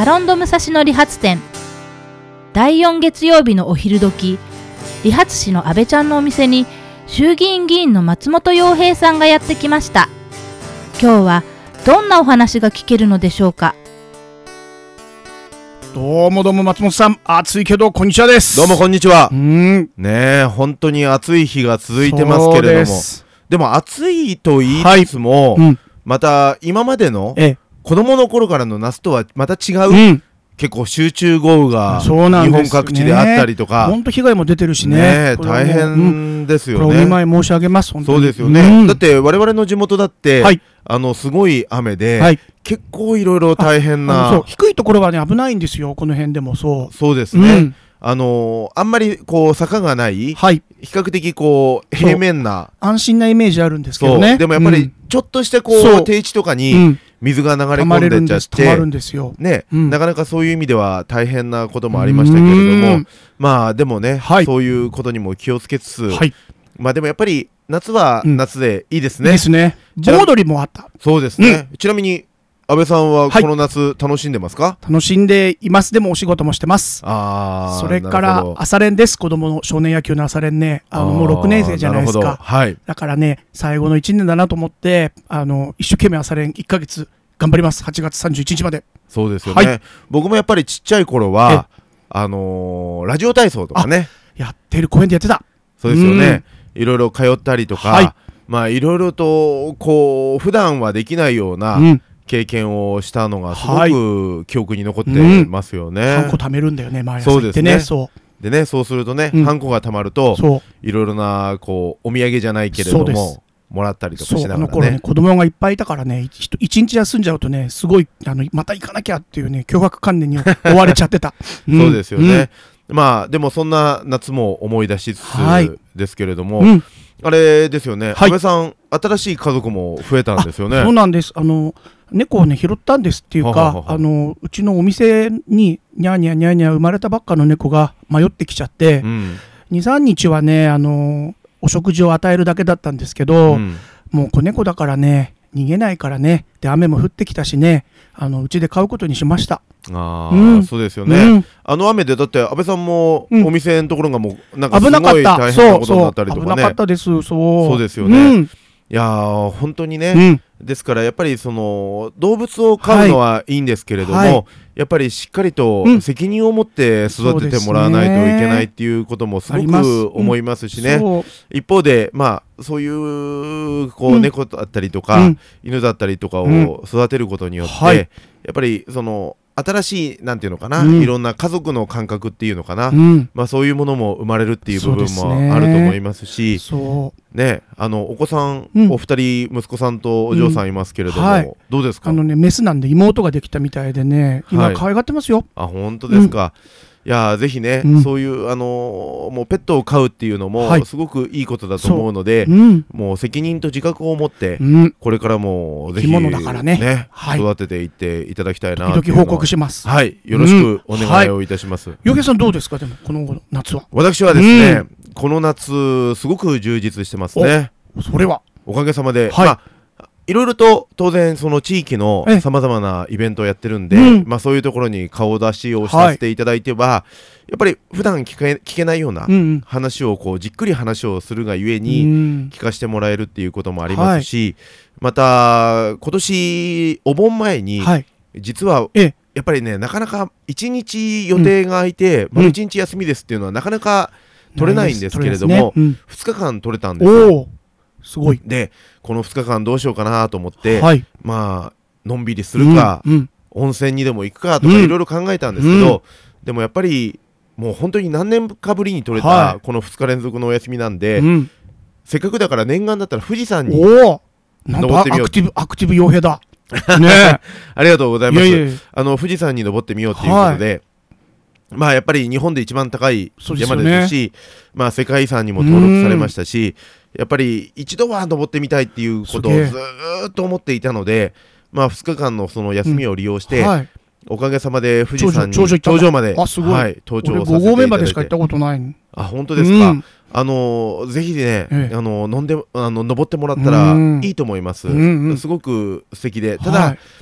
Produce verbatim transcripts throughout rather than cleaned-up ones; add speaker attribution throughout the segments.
Speaker 1: サロンド武蔵野理髪店。だいよん月曜日のお昼時、理髪師の阿部ちゃんのお店に衆議院議員の松本洋平さんがやってきました。今日はどんなお話が聞けるのでしょうか。
Speaker 2: どうもどうも松本さん、暑いけどこんにちはです。
Speaker 3: どうもこんにちは。
Speaker 2: うん
Speaker 3: ねえ、本当に暑い日が続いてますけれども、 で, でも暑いと言いつつも、はいうん、また今までの子供の頃からの夏とはまた違う、うん、結構集中豪雨が日本各地であったりとか、
Speaker 2: 本当被害も出てるし ね,
Speaker 3: ね大変ですよね。
Speaker 2: これお見舞い申し上げます。本当に
Speaker 3: そうですよね、うん、だって我々の地元だって、はい、あのすごい雨で、はい、結構いろいろ大変な、
Speaker 2: そう低いところはね危ないんですよ。この辺でもそう
Speaker 3: そうですね、うん、あのー、あんまりこう坂がない、はい、比較的こう平面な
Speaker 2: 安心なイメージあるんですけどね。
Speaker 3: でもやっぱりちょっとしてこう、うん、低地とかに水が流れ込んでっちゃって、
Speaker 2: 溜まるんですよ、
Speaker 3: ねうん、なかなかそういう意味では大変なこともありましたけれども、まあでもね、はい、そういうことにも気をつけつつ、はい、まあでもやっぱり夏は夏でいいですね、うん、
Speaker 2: ですね。盆踊りもあった。
Speaker 3: そうですね、うん、ちなみに安倍さんはこの夏楽しんでますか？
Speaker 2: はい、楽しんでいます。でもお仕事もしてます。
Speaker 3: あ
Speaker 2: それから朝練です。子供の少年野球の朝練ね、あのもうろくねん生じゃないですか、はい、だからね最後のいちねんだなと思ってあの一生懸命朝練いっかげつ頑張ります。はちがつさんじゅういちにちまで。
Speaker 3: そうですよね、はい、僕もやっぱりちっちゃい頃はあのー、ラジオ体操とかね
Speaker 2: やってる、公園でやってた。
Speaker 3: そうですよね、いろいろ通ったりとか、はい、まあいろいろとこう普段はできないような、うん経験をしたのがすごく記憶に残ってますよね、はいうん、
Speaker 2: ハンコ貯めるんだよね毎朝行ってね。
Speaker 3: そうでね、そうするとね、うん、ハンコが貯まるといろいろなこうお土産じゃないけれどももらったりとかしながらね。
Speaker 2: そうあの頃ね子供がいっぱいいたからね、一日休んじゃうとねすごいあのまた行かなきゃっていうね強迫観念に追われちゃってた、
Speaker 3: うん、そうですよね、うん、まあでもそんな夏も思い出しつつですけれども、はいうんあれですよね、はい、安倍さん新しい家族も増えたんですよね。
Speaker 2: そうなんです。あの猫をね拾ったんですっていうか、はははあのうちのお店にニャーニャーニャーニャー生まれたばっかの猫が迷ってきちゃって、うん、にさんにちはねあのお食事を与えるだけだったんですけど、うん、もう子猫だからね逃げないからね、で雨も降ってきたしねあのうちで飼うことにしました。
Speaker 3: あうん、そうですよね、うん、あの雨でだって安倍さんもお店のところがもうなんかすごい大変なことになったりとかね。
Speaker 2: 危なかったです。そう
Speaker 3: そうですよね、うん、いやー本当にね、うん、ですからやっぱりその動物を飼うのはいいんですけれども、はいはい、やっぱりしっかりと責任を持って育ててもらわないといけないっていうこともすごく思いますしね、うん、一方でまあそういうこう猫だったりとか、うん、犬だったりとかを育てることによって、はい、やっぱりその新しいなんていうのかな、うん、いろんな家族の感覚っていうのかな、うん、まあそういうものも生まれるっていう部分もあると思いますし、そうね、あのお子さん、うん、お二人息子さんとお嬢さんいますけれども、うんはい、どうですか？
Speaker 2: あのねメスなんで妹ができたみたいでね今可愛がってますよ、はい、
Speaker 3: あ本当ですか、うん、いやぜひね、うん、そういうあのー、もうペットを飼うっていうのもすごくいいことだと思うので、うん、もう責任と自覚を持って、うん、これからもぜひ、
Speaker 2: 生き物だからね、
Speaker 3: ね、はい、育てていっていただきたいな
Speaker 2: 時々報告します。
Speaker 3: はい、よろしくお願いをいたします。
Speaker 2: 洋平さんどうですか？でもこの夏は。
Speaker 3: 私はですね、うん、この夏すごく充実してますね。
Speaker 2: それは
Speaker 3: おかげさまで、はい、まあいろいろと当然その地域のさまざまなイベントをやってるんで、うん、まあそういうところに顔出しをさせていただいては、はい、やっぱり普段聞け、聞けないような話をこうじっくり話をするがゆえに聞かせてもらえるっていうこともありますし、はい、また今年お盆前に、はい、実はやっぱりねなかなかいちにち予定が空いて、うん、丸いちにち休みですっていうのはなかなか取れないんですけれども、ねうん、ふつかかん取れたんですよ。
Speaker 2: すごい。
Speaker 3: でこのふつかかんどうしようかなと思って、はい、まあのんびりするか、うんうん、温泉にでも行くかとかいろいろ考えたんですけど、うん、でもやっぱりもう本当に何年かぶりに取れたこのふつか連続のお休みなんで、はい、せっかくだから念願だったら富士山に登ってみよう。
Speaker 2: アクティブアクティブ傭兵だ
Speaker 3: ねありがとうございます。いやいやあの富士山に登ってみようということで、はいまあやっぱり日本で一番高い山ですし、ね、まあ世界遺産にも登録されましたし、やっぱり一度は登ってみたいっていうことをずーっと思っていたので、まあふつかかんのその休みを利用して、うんはい、おかげさまで富士山に頂上まで
Speaker 2: あすごい、
Speaker 3: はい、登頂させていただいて、
Speaker 2: 俺ご合目までしか行ったことない。
Speaker 3: あ本当ですか、うん、あのぜひね、ええ、あの飲んであの登ってもらったらいいと思います、うんうん、すごく素敵で、ただ、はい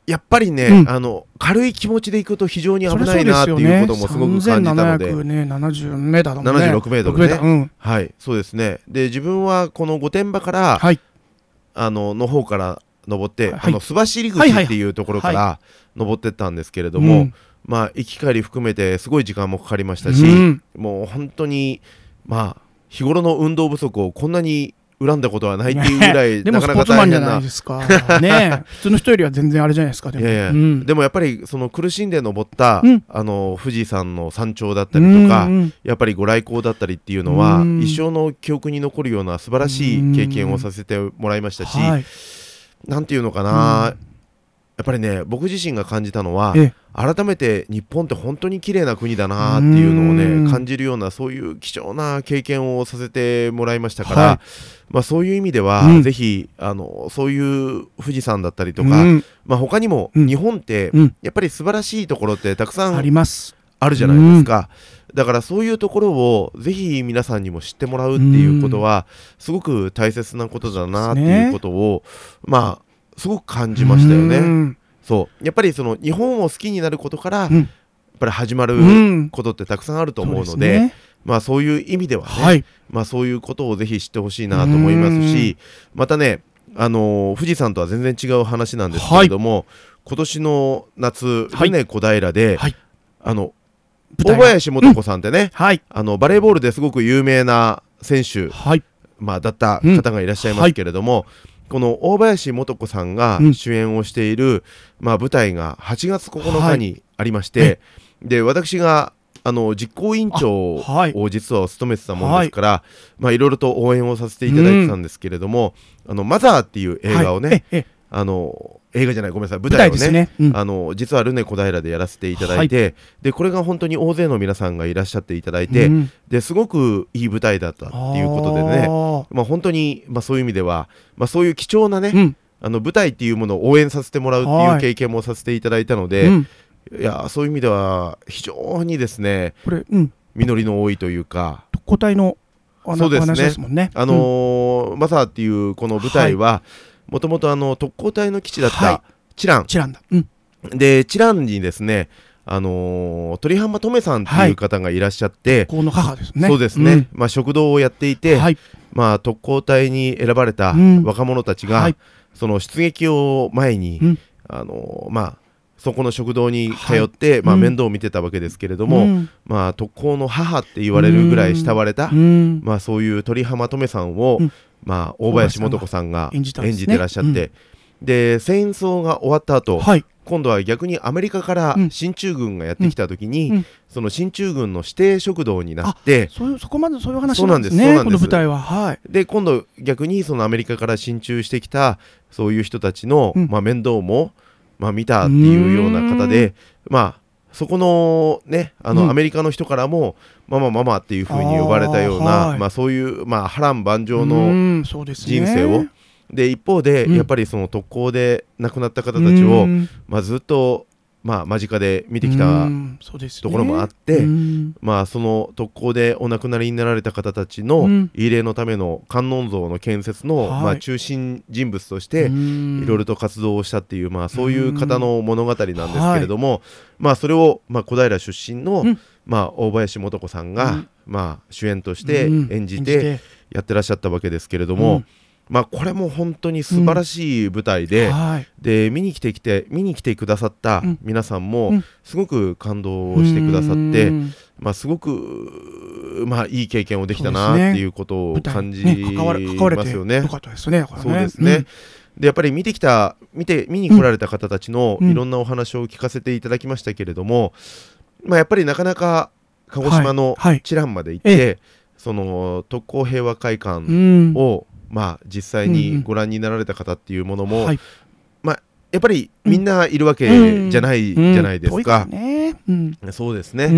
Speaker 3: やっぱりね、うん、あの軽い気持ちで行くと非常に危ないなっていうこともすごく感じたので、
Speaker 2: さんぜんななひゃくななじゅうメーターだもんね。
Speaker 3: ななじゅうろくメートルね、
Speaker 2: うん、
Speaker 3: はいそうですね。で自分はこの御殿場から、はい、あのの方から登って、はい、あの須走入口っていうところから登ってったんですけれども、はいはいはい、まあ行き帰り含めてすごい時間もかかりましたし、うん、もう本当にまあ日頃の運動不足をこんなに恨んだことはないっていうぐらい、
Speaker 2: ね、なかなか大変な。でもスポーツマンじゃないですかね。普通の人よりは全然あれじゃないですか。でも、いやいや、うん、
Speaker 3: でもやっぱりその苦しんで登った、うん、あの富士山の山頂だったりとか、うんうん、やっぱりご来光だったりっていうのは、うん、一生の記憶に残るような素晴らしい経験をさせてもらいましたし、はい、なんていうのかな、うん、やっぱりね僕自身が感じたのは、改めて日本って本当に綺麗な国だなっていうのをね感じるような、そういう貴重な経験をさせてもらいましたから、はい、まあ、そういう意味では、うん、ぜひあのそういう富士山だったりとか、うん、まあ、他にも日本って、うん、やっぱり素晴らしいところってたくさんありますあるじゃないですか、うん、だからそういうところをぜひ皆さんにも知ってもらうっていうことは、すごく大切なことだなっていうことを、ね、まあすごく感じましたよね。うんそうやっぱりその日本を好きになることから、うん、やっぱり始まることってたくさんあると思うので、うんね、まあそういう意味ではね、はい、まあそういうことをぜひ知ってほしいなと思いますし、またね、あのー、富士山とは全然違う話なんですけれども、はい、今年の夏、ルネ小平で、はい、あの大林素子さんってね、うんはい、あのバレーボールですごく有名な選手、はいまあ、だった方がいらっしゃいますけれども、うんはいこの大林素子さんが主演をしている、うんまあ、舞台がはちがつここのかにありまして、はい、で私があの実行委員長を実は務めてたものですから、はいまあ、いろいろと応援をさせていただいてたんですけれども、うん、あのマザーっていう映画をね、はい、あの映画じゃないごめんなさい舞台を ね, ね、うん、あの実はルネ小平でやらせていただいて、はい、でこれが本当に大勢の皆さんがいらっしゃっていただいて、うん、ですごくいい舞台だったっていうことでねまあ、本当に、まあ、そういう意味では、まあ、そういう貴重なね、うん、あの舞台っていうものを応援させてもらうっていう経験もさせていただいたので、うん、いやそういう意味では非常にですねこれ、うん、実りの多いというか
Speaker 2: 特攻隊のそうですね、ですもんね
Speaker 3: あのーうん、マザーっていうこの舞台はもともと特攻隊の基地だったチラン、はい、
Speaker 2: チランだ、うん、
Speaker 3: でチランにですねあのー、鳥浜とめさんっていう方がいらっしゃって、
Speaker 2: 特攻の母ですね。
Speaker 3: そうですね、うんまあ、食堂をやっていて、はいまあ、特攻隊に選ばれた若者たちが、うんはい、その出撃を前に、うんあのーまあ、そこの食堂に通って、はいまあ、面倒を見てたわけですけれども、うんまあ、特攻の母って言われるぐらい慕われた、うんまあ、そういう鳥浜とめさんを、うんまあ、大林素子さんが演じてらっしゃって、うん、で戦争が終わった後、はい今度は逆にアメリカから進駐軍がやってきたときに、うんうん、その進駐軍の指定食堂になって
Speaker 2: そういうそこまでそういう話なんですねこの舞台は、はい、
Speaker 3: で今度逆にそのアメリカから進駐してきたそういう人たちの、うんまあ、面倒も、まあ、見たっていうような方でまあそこのねあの、うん、アメリカの人からもママママっていう風に呼ばれたようなはいまあ、そういう、まあ、波乱万丈の人生をで一方で、うん、やっぱりその特攻で亡くなった方たちを、まあ、ずっと、まあ、間近で見てきたところもあって、まあ、その特攻でお亡くなりになられた方たちの慰霊のための観音像の建設の、まあ、中心人物としていろいろと活動をしたっていう、まあ、そういう方の物語なんですけれども、まあ、それを、まあ、小平出身の、まあ、大林素子さんが、まあ、主演として演じてやってらっしゃったわけですけれども、まあ、これも本当に素晴らしい舞台で、うんはい、で見に来てきて見に来てくださった皆さんもすごく感動してくださって、うん、まあ、すごく、まあ、いい経験をできたなっていうことを感じますよね。そうですね。でやっぱり見てきた見て見に来られた方たちのいろんなお話を聞かせていただきましたけれども、うんまあ、やっぱりなかなか鹿児島の知覧まで行って、はいはい、その特攻平和会館を、うんまあ、実際にご覧になられた方っていうものも、うんうんはいまあ、やっぱりみんないるわけじゃないじゃないですか。そうですね、うん、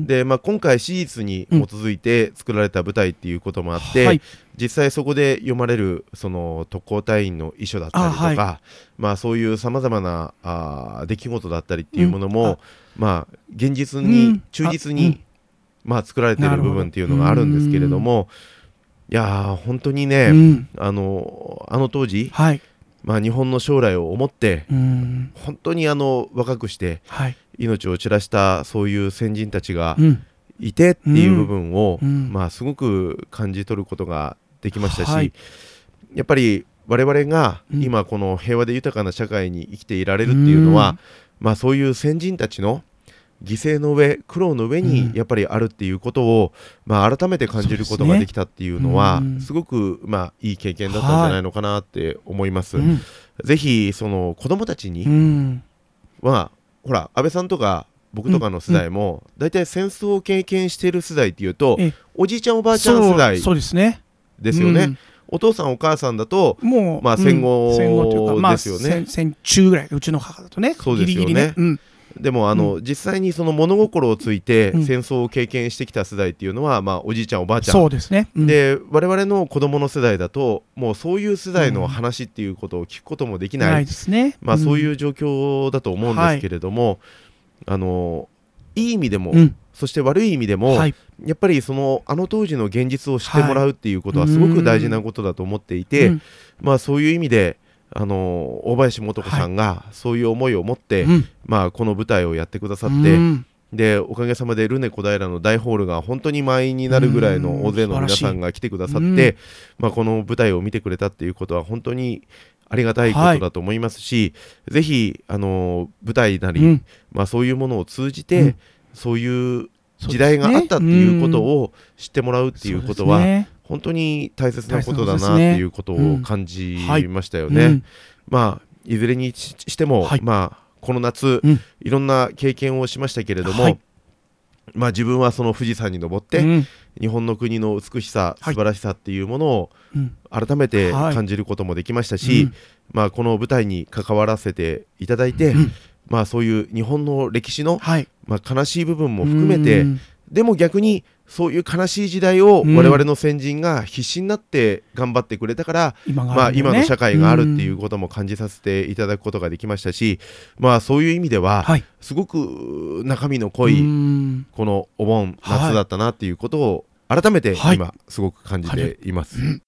Speaker 3: で、まあ、今回史実に基づいて作られた舞台っていうこともあって、うんはい、実際そこで読まれるその特攻隊員の遺書だったりとか、はいまあ、そういうさまざまなあ出来事だったりっていうものも、うんまあ、現実に忠実に、うんまあ、作られている部分っていうのがあるんですけれども、いやー本当にね、うん、あのあの当時、はいまあ、日本の将来を思って
Speaker 2: うん
Speaker 3: 本当にあの若くして
Speaker 2: はい
Speaker 3: 命を散らしたそういう先人たちが
Speaker 2: うん
Speaker 3: いてっていう部分を、
Speaker 2: うん
Speaker 3: まあ、すごく感じ取ることができましたし、
Speaker 2: はい
Speaker 3: やっぱり我々が今この平和で豊かな社会に生きていられるっていうのは、
Speaker 2: うん
Speaker 3: まあ、そういう先人たちの犠牲の上苦労の上にやっぱりあるっていうことを、まあ、改めて感じることができたっていうのは
Speaker 2: そうですねうん
Speaker 3: すごくまあいい経験だったんじゃないのかなって思います。
Speaker 2: うん
Speaker 3: ぜひその子供たち
Speaker 2: う
Speaker 3: に
Speaker 2: ん
Speaker 3: はほら安倍さんとか僕とかの世代も大体戦争を経験している世代っていうと
Speaker 2: ええ
Speaker 3: おじいちゃんおばあちゃん世代
Speaker 2: そうそうですね
Speaker 3: ですよね、
Speaker 2: うん
Speaker 3: お父さんお母さんだと
Speaker 2: もう、
Speaker 3: まあ戦後
Speaker 2: うん戦後というか、まあ、
Speaker 3: ですよね
Speaker 2: 戦戦中ぐらいうちの母だとね
Speaker 3: そうですよね
Speaker 2: ギリギリね、うん
Speaker 3: でもあの、実際にその物心をついて
Speaker 2: うん
Speaker 3: 戦争を経験してきた世代っていうのは、まあ、おじいちゃんおばあちゃん
Speaker 2: そうですね、うん
Speaker 3: で我々の子供の世代だともうそういう世代の話っていうことを聞くこともできない、
Speaker 2: ないですね、
Speaker 3: まあ、そう
Speaker 2: う
Speaker 3: いう状況だと思うんですけれども、あのいい意味でも、
Speaker 2: ん、
Speaker 3: そして悪い意味でも、
Speaker 2: はい
Speaker 3: やっぱりそのあの当時の現実を知ってもらうっていうことはすごく大事なことだと思っていて、
Speaker 2: うん
Speaker 3: まあ、そういう意味であの大林素子さんがそういう思いを持って、
Speaker 2: うん
Speaker 3: まあ、この舞台をやってくださって、
Speaker 2: うん
Speaker 3: でおかげさまでルネ小平の大ホールが本当に満員になるぐらいの大勢の皆さんが来てくださって、
Speaker 2: うん
Speaker 3: まあ、この舞台を見てくれたっていうことは本当にありがたいことだと思いますし、ぜひあの舞台なり、
Speaker 2: うん
Speaker 3: まあ、そういうものを通じて、
Speaker 2: うん
Speaker 3: そういう時代があったっていうことを知ってもらうっていうことは、
Speaker 2: そうですね
Speaker 3: 本当に大切なことだ
Speaker 2: 大切なことですね
Speaker 3: なっていうことを感じましたよね。
Speaker 2: うん
Speaker 3: まあ、いずれにししても、
Speaker 2: はい
Speaker 3: まあ、この夏、
Speaker 2: うん
Speaker 3: いろんな経験をしましたけれども、
Speaker 2: はい
Speaker 3: まあ、自分はその富士山に登って、
Speaker 2: うん
Speaker 3: 日本の国の美しさ、
Speaker 2: はい
Speaker 3: 素晴らしさっていうものを
Speaker 2: うん
Speaker 3: 改めて
Speaker 2: はい
Speaker 3: 感じることもできましたし、
Speaker 2: うん
Speaker 3: まあ、この舞台に関わらせていただいて、
Speaker 2: うん
Speaker 3: まあ、そういう日本の歴史の、
Speaker 2: はい
Speaker 3: まあ、悲しい部分も含めて、
Speaker 2: うん
Speaker 3: でも逆にそういう悲しい時代を
Speaker 2: うん
Speaker 3: 我々の先人が必死になって頑張ってくれたから、
Speaker 2: 今が
Speaker 3: まあ、
Speaker 2: あるんだよね
Speaker 3: 今の社会があるっていうことも感じさせていただくことができましたし、まあ、そういう意味では、
Speaker 2: はい
Speaker 3: すごく中身の濃い
Speaker 2: うん
Speaker 3: このお盆
Speaker 2: はい
Speaker 3: 夏だったなっていうことを改めて
Speaker 2: はい
Speaker 3: 今すごく感じています。
Speaker 2: うん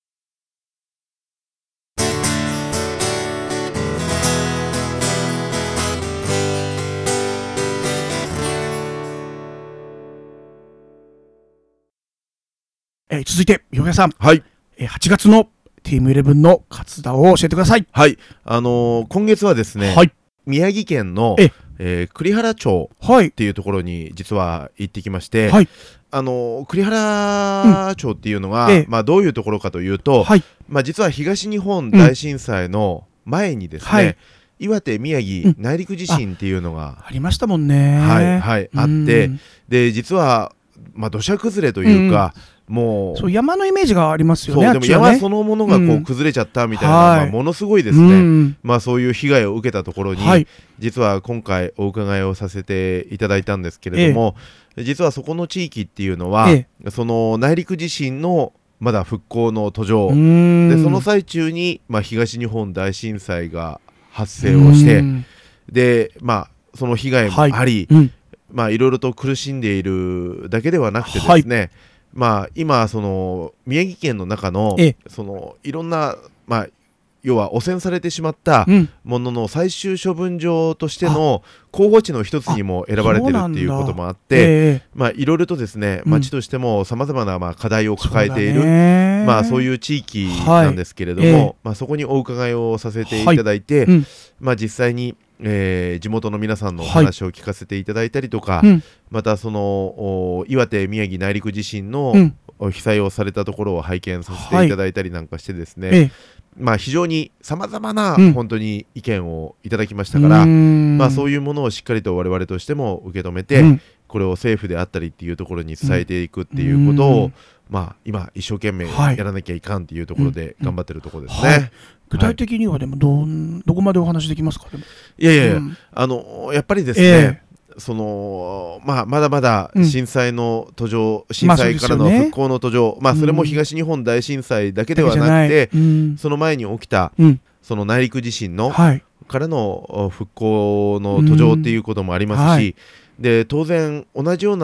Speaker 2: えー続いて洋平さん、
Speaker 3: はい、
Speaker 2: えーはちがつのティームイレブンの活動を教えてください。
Speaker 3: はい、あのー今月はですね、
Speaker 2: はい
Speaker 3: 宮城県の
Speaker 2: え
Speaker 3: えー栗原町
Speaker 2: はい
Speaker 3: っていうところに実は行ってきまして、
Speaker 2: はい
Speaker 3: あのー栗原町っていうのが、
Speaker 2: ええ
Speaker 3: まあ、どういうところかというと、
Speaker 2: はい
Speaker 3: まあ、実は東日本大震災の前にですね、
Speaker 2: はい
Speaker 3: 岩手宮城
Speaker 2: うん
Speaker 3: 内陸地震っていうのが、
Speaker 2: ありましたもんね。
Speaker 3: はいはいあって、
Speaker 2: うん
Speaker 3: で実は、まあ、土砂崩れというか、もう
Speaker 2: そう山のイメージがありますよね。
Speaker 3: そうでも
Speaker 2: あっちはね
Speaker 3: 山そのものがこ
Speaker 2: う
Speaker 3: うん崩れちゃったみたいな、
Speaker 2: はい
Speaker 3: まあ、ものすごいですね、
Speaker 2: うん
Speaker 3: まあ、そういう被害を受けたところに、
Speaker 2: はい
Speaker 3: 実は今回お伺いをさせていただいたんですけれども、実はそこの地域っていうのは、
Speaker 2: え
Speaker 3: その内陸地震のまだ復興の途上、
Speaker 2: うん
Speaker 3: でその最中に、まあ、東日本大震災が発生をして、
Speaker 2: うん
Speaker 3: でまあその被害もあり、
Speaker 2: うん
Speaker 3: まあいろいろと苦しんでいるだけではなくてですね、まあ今その宮城県の中の
Speaker 2: ええ
Speaker 3: そのいろんなまあ要は汚染されてしまった
Speaker 2: うん
Speaker 3: ものの最終処分場としての候補地の一つにも選ばれてるっていうこともあって、
Speaker 2: ええ
Speaker 3: まあいろいろとですね、
Speaker 2: うん
Speaker 3: 町としてもさまざまなまあ課題を抱えている、
Speaker 2: る
Speaker 3: まあそういう地域なんですけれども、
Speaker 2: はいええ
Speaker 3: まあそこにお伺いをさせていただいて、
Speaker 2: うん
Speaker 3: まあ実際に、えー地元の皆さんのお話を聞かせていただいたりとか、
Speaker 2: うん
Speaker 3: またそのお岩手宮城内陸地震の、
Speaker 2: うん
Speaker 3: お被災をされたところを拝見させていただいたりなんかしてですね、
Speaker 2: ええ
Speaker 3: まあ非常にさまざまな
Speaker 2: うん
Speaker 3: 本当に意見をいただきましたから、
Speaker 2: うん
Speaker 3: まあそういうものをしっかりと我々としても受け止めて、
Speaker 2: うん
Speaker 3: これを政府であったりっていうところに伝えていくっていうことを、
Speaker 2: うん
Speaker 3: まあ今一生懸命
Speaker 2: はい
Speaker 3: やらなきゃいかんっていうところで頑張ってるところですね。
Speaker 2: はい具体的にはでもどんどこまでお話できますか。でも
Speaker 3: いやいやいや、
Speaker 2: うん
Speaker 3: あのやっぱりですね、
Speaker 2: え
Speaker 3: そのまあ、まだまだ
Speaker 2: うん
Speaker 3: 震災の途上、震
Speaker 2: まあ
Speaker 3: 災からの
Speaker 2: そうですよね
Speaker 3: 復興の途上、まあ、それも東日本大震災だけではなくて、
Speaker 2: うん
Speaker 3: その前に起きた
Speaker 2: うん
Speaker 3: その内陸地震の
Speaker 2: はい
Speaker 3: からのお復興の途上っていうこともありますし、
Speaker 2: うんはい
Speaker 3: で当然同じような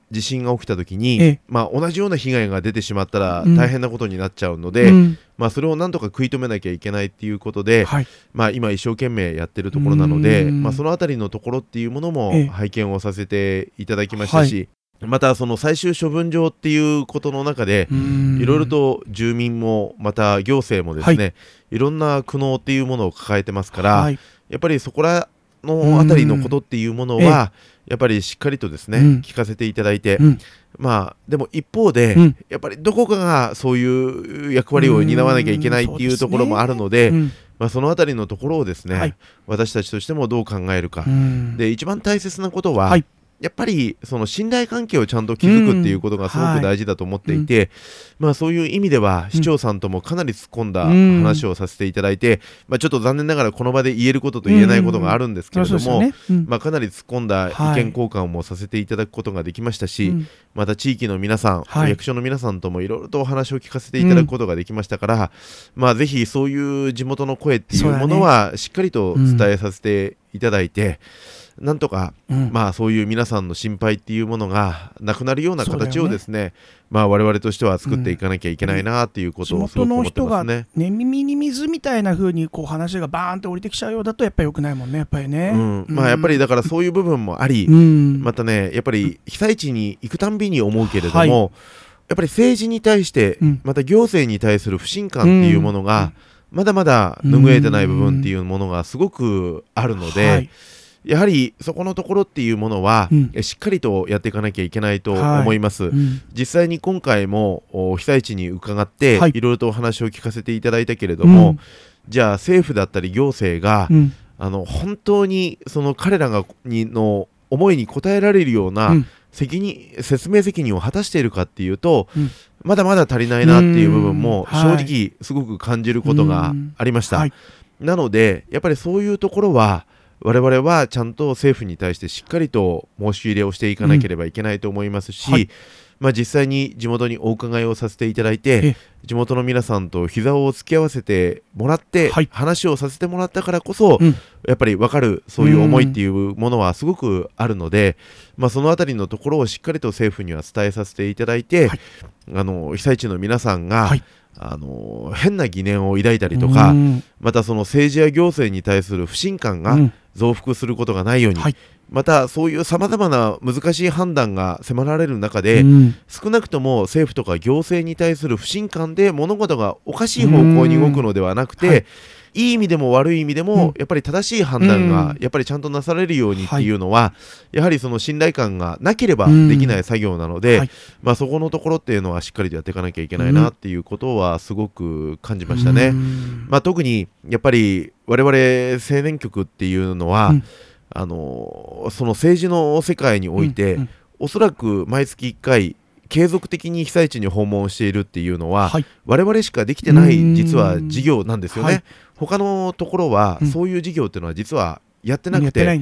Speaker 3: 地震が起きた時に、まあ、同じような被害が出てしまったら大変なことになっちゃうので、うん、まあ、それをなんとか食い止めなきゃいけないっていうことで、はい、まあ、今一生懸命やってるところなので、まあ、そのあたりのところっていうものも拝見をさせていただきましたし、はい、またその最終処分場っていうことの中でいろいろと住民もまた行政もですね、はい、いろんな苦悩っていうものを抱えてますから、はい、やっぱりそこらのあたりのことっていうものはやっぱりしっかりとですね、うん、聞かせていただいて、うん、まあでも一方で、うん、やっぱりどこかがそういう役割を担わなきゃいけないっていうところもあるので、うん、まあ、そのあたりのところをですね、はい、私たちとしてもどう考えるか、で一番大切なことは、はい、やっぱりその信頼関係をちゃんと築くっていうことがすごく大事だと思っていて、うん、はい、まあ、そういう意味では市長さんともかなり突っ込んだ話をさせていただいて、うん、まあ、ちょっと残念ながらこの場で言えることと言えないことがあるんですけれども、まあ、かなり突っ込んだ意見交換もさせていただくことができましたし、はい、また地域の皆さん、はい、役所の皆さんともいろいろとお話を聞かせていただくことができましたから、うん、まあ、ぜひそういう地元の声っていうものはしっかりと伝えさせていただいて、なんとか、うん、まあ、そういう皆さんの心配っていうものがなくなるような形をですね、ね、まあ、我々としては作っていかなきゃいけないなっていうことをすごく思ってますね。地元の人が
Speaker 2: ね、耳に水みたいな風にこう話がバーンと降りてきちゃうようだとやっぱり良くないもんね、やっぱりね、うん、
Speaker 3: まあ、やっぱりだからそういう部分もあり、うん、またね、やっぱり被災地に行くたんびに思うけれども、はい、やっぱり政治に対して、うん、また行政に対する不信感っていうものが、うん、まだまだ拭えてない部分っていうものがすごくあるので、はい、やはりそこのところっていうものは、うん、しっかりとやっていかなきゃいけないと思います、はい、うん、実際に今回も被災地に伺って、はい、いろいろとお話を聞かせていただいたけれども、うん、じゃあ政府だったり行政が、うん、あの本当にその彼らがにの思いに応えられるような責任、うん、説明責任を果たしているかっていうと、うん、まだまだ足りないなっていう部分も正直すごく感じることがありました、はい、なのでやっぱりそういうところは我々はちゃんと政府に対してしっかりと申し入れをしていかなければいけないと思いますし、うん、はい、まあ、実際に地元にお伺いをさせていただいて、地元の皆さんと膝を突き合わせてもらって、はい、話をさせてもらったからこそ、うん、やっぱり分かるそういう思いっていうものはすごくあるので、まあ、そのあたりのところをしっかりと政府には伝えさせていただいて、はい、あの被災地の皆さんが、はい、あの変な疑念を抱いたりとか、またその政治や行政に対する不信感が増幅することがないように、はい、またそういうさまざまな難しい判断が迫られる中で、うん、少なくとも政府とか行政に対する不信感で物事がおかしい方向に動くのではなくて、はい、いい意味でも悪い意味でも、うん、やっぱり正しい判断がやっぱりちゃんとなされるようにっていうのは、はい、やはりその信頼感がなければできない作業なので、はい、まあ、そこのところっていうのはしっかりとやっていかなきゃいけないなっていうことはすごく感じましたね、まあ、特にやっぱり我々青年局っていうのは、うん、あのその政治の世界において、うんうん、おそらく毎月いっかい継続的に被災地に訪問しているっていうのは、はい、我々しかできてない実は事業なんですよね、はい、他のところはそういう事業っていうのは実はやってなくて、うん、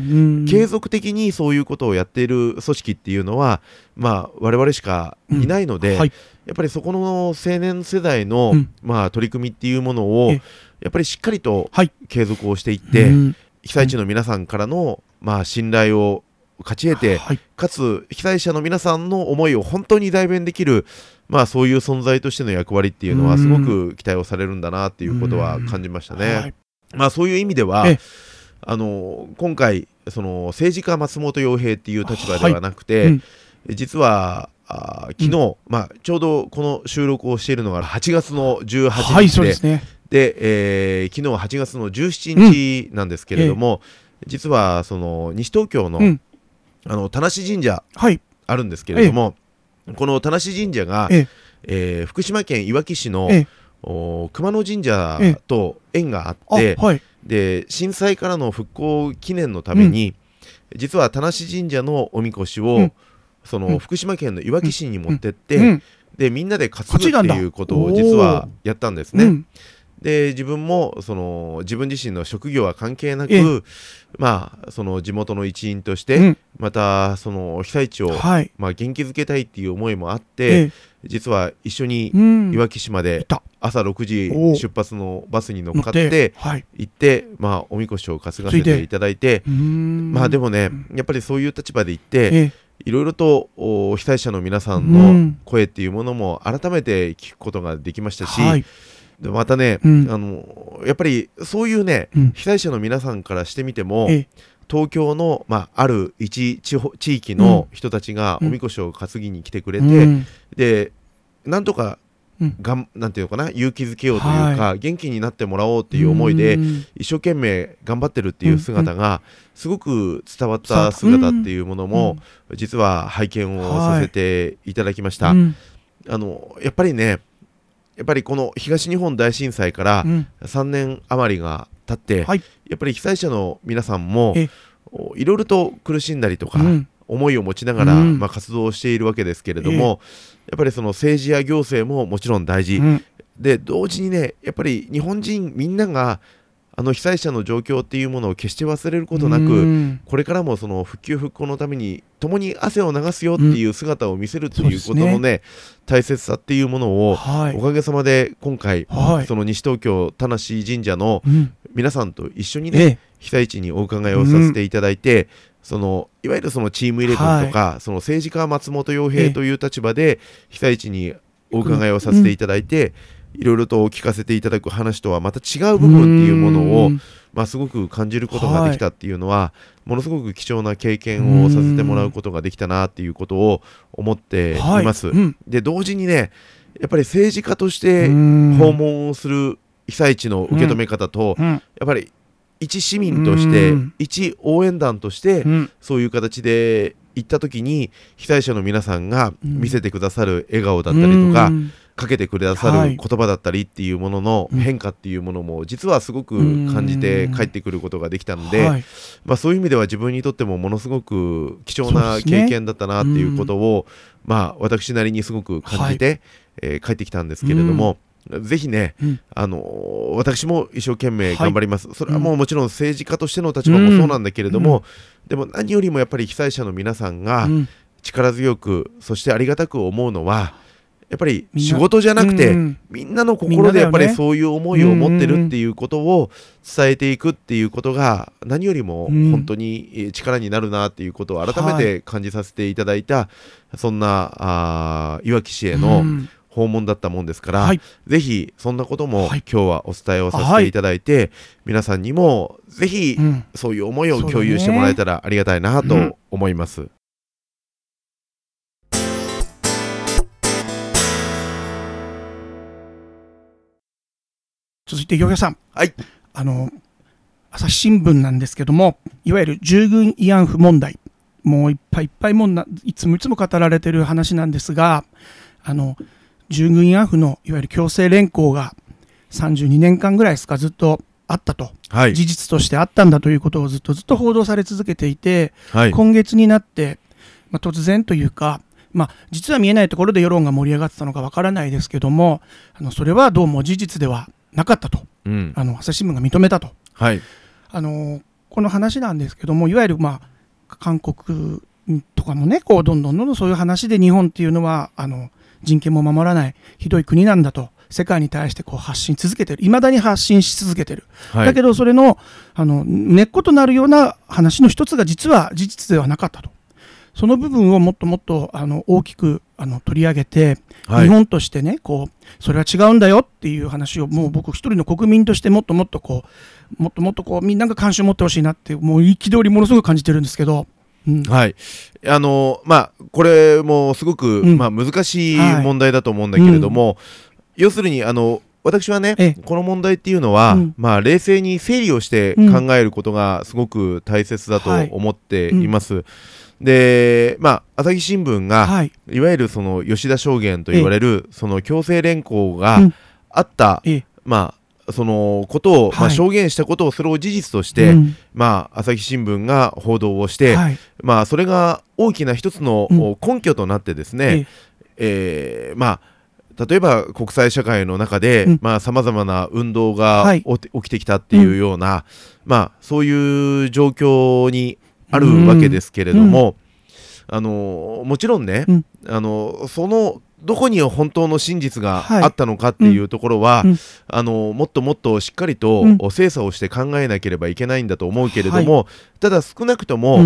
Speaker 3: 継続的にそういうことをやっている組織っていうのは、まあ、我々しかいないので、うん、はい、やっぱりそこの青年世代の、うん、まあ、取り組みっていうものをやっぱりしっかりと継続をしていって、はい、被災地の皆さんからの、まあ、信頼を勝ち得て、はい、かつ被災者の皆さんの思いを本当に代弁できる、まあ、そういう存在としての役割っていうのはすごく期待をされるんだなっていうことは感じましたね、はい、まあ、そういう意味ではあの今回その政治家松本洋平っていう立場ではなくて、はい、うん、実はあ昨日、うん、まあ、ちょうどこの収録をしているのがはちがつのじゅうはちにちで、はい、そうですね、で、えー、昨日ははちがつのじゅうしちにちなんですけれども、うん、実はその西東京の、うん、あの田無神社あるんですけれども、はい、この田無神社が、ええー、福島県いわき市の、えお熊野神社と縁があって、はい、で震災からの復興記念のために、うん、実は田無神社のおみこしを、うん、その福島県のいわき市に持ってって、うんうん、でみんなで担ぐっていうことを実はやったんですね、うん、で自分もその自分自身の職業は関係なく、まあ、その地元の一員として、うん、またその被災地を、はい、まあ、元気づけたいっていう思いもあって、実は一緒にいわき市まで朝ろくじ出発のバスに乗っかって行って、まあ、おみこしを担がせていただいて、まあでもねやっぱりそういう立場で行って、 いろいろと被災者の皆さんの声っていうものも改めて聞くことができましたし、はい、でまたね、うん、あのやっぱりそういうね、うん、被災者の皆さんからしてみても、え東京の、まあ、ある一地方地域の人たちがおみこしを担ぎに来てくれて、うん、でなんとかがんなんていうのかな勇気づけようというか、はい、元気になってもらおうっていう思いで一生懸命頑張ってるっていう姿がすごく伝わった姿っていうものも実は拝見をさせていただきました、はい、あのやっぱりねやっぱりこの東日本大震災からさんねん余りが経って、はい、やっぱり被災者の皆さんもいろいろと苦しんだりとか、うん思いを持ちながら、うんまあ、活動をしているわけですけれども、えー、やっぱりその政治や行政ももちろん大事、うん、で同時にねやっぱり日本人みんながあの被災者の状況っていうものを決して忘れることなく、うん、これからもその復旧復興のために共に汗を流すよっていう姿を見せるということのね、うんね、大切さっていうものを、はい、おかげさまで今回、はい、その西東京田無神社の皆さんと一緒にね、うん、被災地にお伺いをさせていただいて、うんそのいわゆるそのチームイレブンとか、はい、その政治家松本洋平という立場で被災地にお伺いをさせていただいて、うん、いろいろと聞かせていただく話とはまた違う部分っていうものを、まあ、すごく感じることができたっていうのは、はい、ものすごく貴重な経験をさせてもらうことができたなっていうことを思っています、はいうん、で同時にねやっぱり政治家として訪問をする被災地の受け止め方と、うんうん、やっぱり一市民として一応援団としてそういう形で行った時に被災者の皆さんが見せてくださる笑顔だったりとかかけてくださる言葉だったりっていうものの変化っていうものも実はすごく感じて帰ってくることができたので、まあそういう意味では自分にとってもものすごく貴重な経験だったなっていうことをまあ私なりにすごく感じてえ帰ってきたんですけれども、ぜひね、うん、あの私も一生懸命頑張ります、はい、それはもうもちろん政治家としての立場もそうなんだけれども、うん、でも何よりもやっぱり被災者の皆さんが力強く、うん、そしてありがたく思うのはやっぱり仕事じゃなくて み, ん、うん、みんなの心でやっぱりそういう思いを持ってるっていうことを伝えていくっていうことが何よりも本当に力になるなっていうことを改めて感じさせていただいた、はい、そんなあいわき市への、うん訪問だったもんですから、はい、ぜひそんなことも今日はお伝えをさせていただいて、はい、皆さんにもぜひそういう思いを共有してもらえたらありがたいなと思います、うん、
Speaker 2: 続いて行家さん、
Speaker 3: はい、
Speaker 2: あの朝日新聞なんですけどもいわゆる従軍慰安婦問題もういっぱいいっぱいもんないつもいつも語られている話なんですがあの従軍慰安婦のいわゆる強制連行がさんじゅうにねんかんぐらいですかずっとあったと、はい、事実としてあったんだということをずっとずっと報道され続けていて、はい、今月になって、まあ、突然というか、まあ、実は見えないところで世論が盛り上がってたのかわからないですけどもあのそれはどうも事実ではなかったと、うん、あの朝日新聞が認めたと、はい、あのこの話なんですけどもいわゆる、まあ、韓国とかもねこうどんどんどんどんそういう話で日本っていうのはあの人権も守らないひどい国なんだと世界に対してこう発信続けてるいまだに発信し続けてる、はい、だけどそれ の, あの根っことなるような話の一つが実は事実ではなかったとその部分をもっともっとあの大きくあの取り上げて、はい、日本としてねこうそれは違うんだよっていう話をもう僕一人の国民としてもっともっとこうもっともっとこうみんなが関心を持ってほしいなってもう憤りものすごく感じてるんですけどうん、はい
Speaker 3: あのまあ、これもすごく、うんまあ、難しい問題だと思うんだけれども、はいうん、要するにあの私はねこの問題っていうのは、うんまあ、冷静に整理をして考えることがすごく大切だと思っています、はいうん、で、まあ、朝日新聞が、はい、いわゆるその吉田証言と言われるその強制連行があった、うんまあそのことを、はいまあ、証言したことをそれを事実として、うんまあ、朝日新聞が報道をして、はいまあ、それが大きな一つの根拠となってですね、うんえーまあ、例えば国際社会の中でさまざ、まな運動が、はい、起きてきたっていうような、うんまあ、そういう状況にあるわけですけれども、うん、あのもちろんね、うん、あのそのどこに本当の真実があったのかっていうところは、はいうん、あのもっともっとしっかりと精査をして考えなければいけないんだと思うけれども、はい、ただ少なくとも、うん、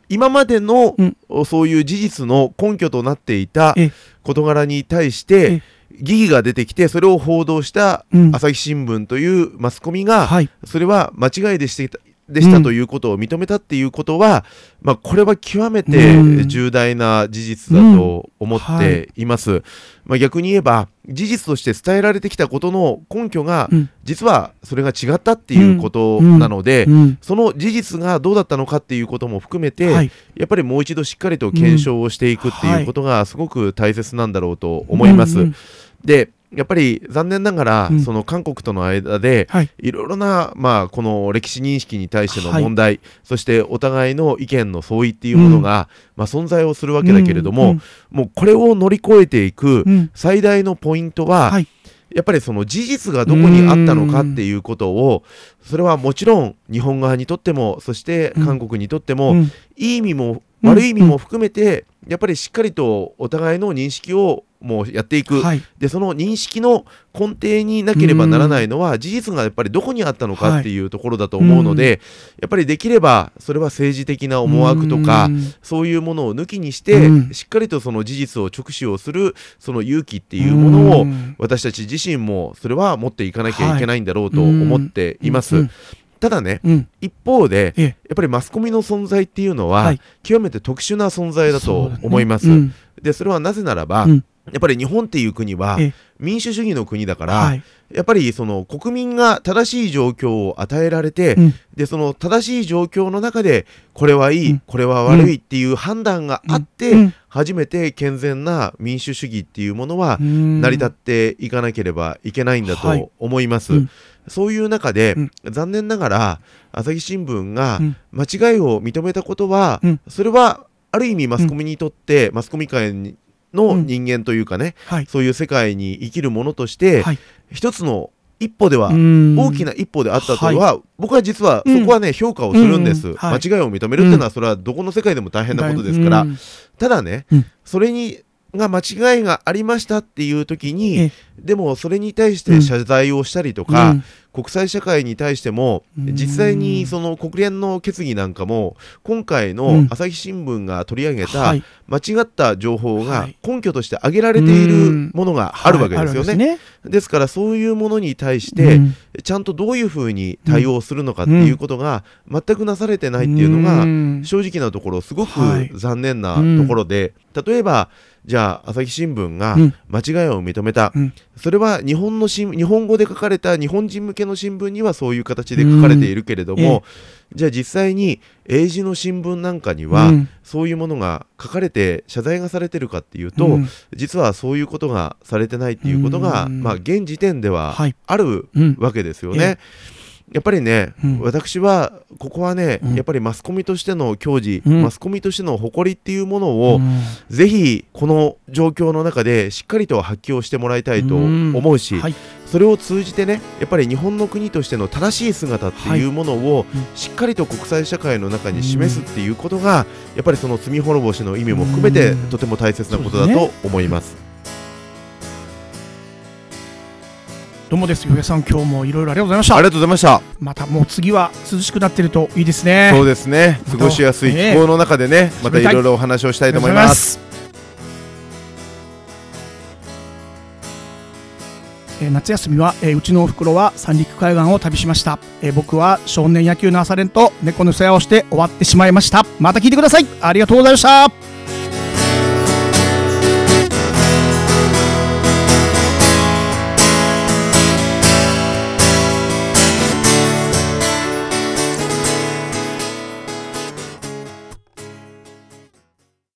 Speaker 3: 今までの、うん、そういう事実の根拠となっていた事柄に対して疑義が出てきて、それを報道した朝日新聞というマスコミが、うん、それは間違いでしてでしたということを認めたっていうことは、うん、まあ、これは極めて重大な事実だと思っています、うんはい、まあ、逆に言えば事実として伝えられてきたことの根拠が、うん、実はそれが違ったっていうことなので、うんうん、その事実がどうだったのかっていうことも含めて、はい、やっぱりもう一度しっかりと検証をしていくっていうことがすごく大切なんだろうと思います、うんうん、でやっぱり残念ながら、うん、その韓国との間で、はい、いろいろな、まあ、この歴史認識に対しての問題、はい、そしてお互いの意見の相違っていうものが、うん、まあ、存在をするわけだけれども、うんうん、もうこれを乗り越えていく最大のポイントは、うん、はい、やっぱりその事実がどこにあったのかっていうことを、それはもちろん日本側にとっても、そして韓国にとっても、うん、いい意味も悪い意味も含めて、やっぱりしっかりとお互いの認識をもうやっていく、はい、でその認識の根底になければならないのは、事実がやっぱりどこにあったのかっていうところだと思うので、はい、やっぱりできればそれは政治的な思惑とかそういうものを抜きにして、しっかりとその事実を直視をするその勇気っていうものを私たち自身もそれは持っていかなきゃいけないんだろうと思っています、はい。ただね、うん、一方でやっぱりマスコミの存在っていうのは、はい、極めて特殊な存在だと思います。そ、ねうん、でそれはなぜならば、うん、やっぱり日本っていう国は民主主義の国だから、はい、やっぱりその国民が正しい状況を与えられて、うん、でその正しい状況の中でこれはいい、うん、これは悪いっていう判断があって、うん、初めて健全な民主主義っていうものは成り立っていかなければいけないんだと思います、はい、うん、そういう中で、うん、残念ながら朝日新聞が間違いを認めたことは、うん、それはある意味マスコミにとって、うん、マスコミ界の人間というかね、うん、はい、そういう世界に生きるものとして、はい、一つの一歩では大きな一歩であったとは、はい、僕は実はそこはね、うん、評価をするんです、うんうん、はい、間違いを認めるっていうのはそれはどこの世界でも大変なことですから、うん、ただね、うん、それにが間違いがありましたっていう時に、でもそれに対して謝罪をしたりとか、うん、国際社会に対しても実際にその国連の決議なんかも今回の朝日新聞が取り上げた間違った情報が根拠として挙げられているものがあるわけですよね。ですからそういうものに対してちゃんとどういうふうに対応するのかっていうことが全くなされてないっていうのが正直なところすごく残念なところで、例えばじゃあ朝日新聞が間違いを認めた、うん、それは日本の新日本語で書かれた日本人向けの新聞にはそういう形で書かれているけれども、うん、ええ、じゃあ実際に英字の新聞なんかには、うん、そういうものが書かれて謝罪がされてるかっていうと、うん、実はそういうことがされてないっていうことが、うん、まあ現時点ではあるわけですよね、はい、うん、やっぱりね、うん、私はここはね、うん、やっぱりマスコミとしての矜持、うん、マスコミとしての誇りっていうものを、うん、ぜひこの状況の中でしっかりと発揮をしてもらいたいと思うし、うん、はい、それを通じてね、やっぱり日本の国としての正しい姿っていうものをしっかりと国際社会の中に示すっていうことが、やっぱりその罪滅ぼしの意味も含めてとても大切なことだと思います。
Speaker 2: どうもです、よやさん、今日もいろいろありがとうございました。
Speaker 3: ありがとうございました。
Speaker 2: またもう次は涼しくなってるといいですね。
Speaker 3: そうですね、過ごしやすい気候の中でね、またいろいろお話をしたいと思います。
Speaker 2: えー、夏休みは、えー、うちのおふくろは三陸海岸を旅しました。えー、僕は少年野球の朝練と猫の世話をして終わってしまいました。また聞いてください。ありがとうございました。